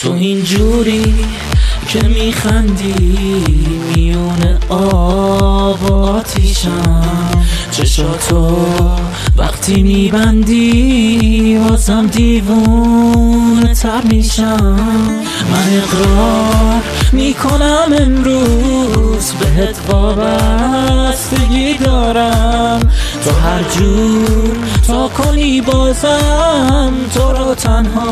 تو اینجوری که میخندی میونه آب و آتیشم، چشاتو وقتی میبندی واسم دیوونه تر میشم. من اقرار میکنم امروز بهت وابستگی دارم، تو هر جور تا کنی بازم تو رو تنها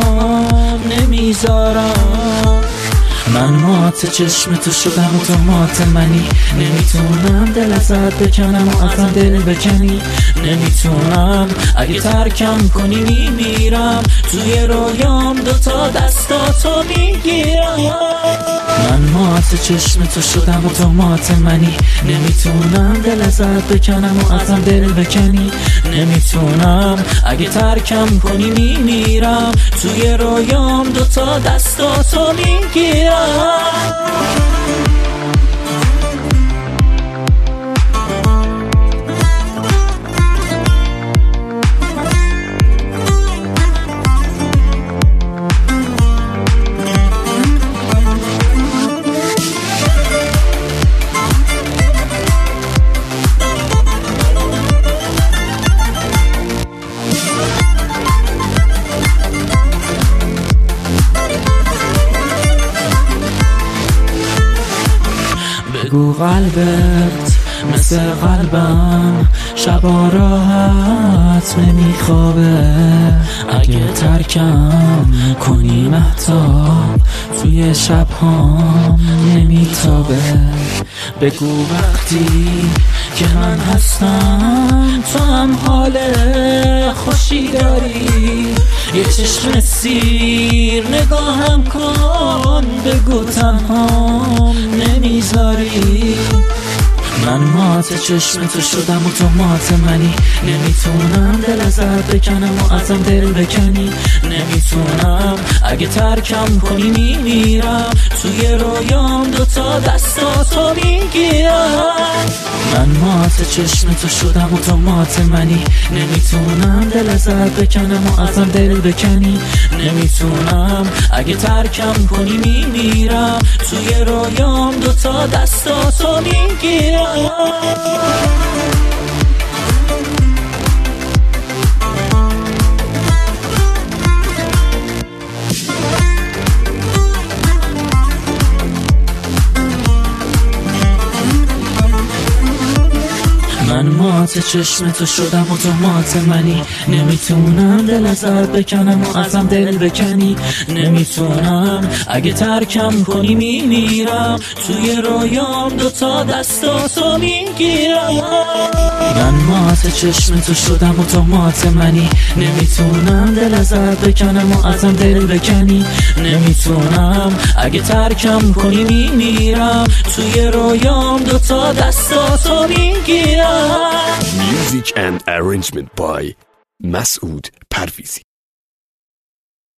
نمیذارم. من مات چشم تو شدم و تو مات منی، نمیتونم دل ازت بکنم و ازم دل بکنی، نمیتونم اگه ترکم کنی میمیرم، توی رویام دوتا دستاتو میگیرم. من مات چشم تو شدم و تو مات منی، نمیتونم دل ازت بکنم و ازم دل بکنی، نمیتونم اگه ترکم کنی میمیرم، توی رویام دوتا دستاتو میگیرم. بگو قلبت مثل قلبم شبا راحت نمیخوابه، اگه ترکم کنی مهتاب توی شبهام نمیتابه. بگو وقتی که من هستم تو هم حال خوشی داری، یه چشم سیر نگاهم کن، بگو تنهام نمیذاری. من مات چشم تو شدم و تو مات منی، نمیتونم دل ازت بکنم و ازم دل بکنی، نمیتونم اگه ترکم کنی میمیرم، توی رویام دوتا دستاتو میگیرم. من مات چشم تو شدم و تو مات منی، نمیتونم دل ازت بکنم و ازم دل بکنی، نمیتونم اگه ترکم کنی میمیرم، توی رویام دوتا دستاتو میگیرم. من مات چشم تو شدم و تو مات منی، نمیتونم دل ازت بکنم و ازم دل بکنی، نمیتونم اگه ترکم کنی میمیرم، توی رویام دوتا دستاتو میگیرم. من مات چشم تو شدم و تو مات منی، نمیتونم دل ازت بکنم و ازم دل بکنی، نمیتونم اگه ترکم کنی میمیرم، توی رویام دوتا دستاتو میگیرم. Music and arrangement by Masoud Parvizi.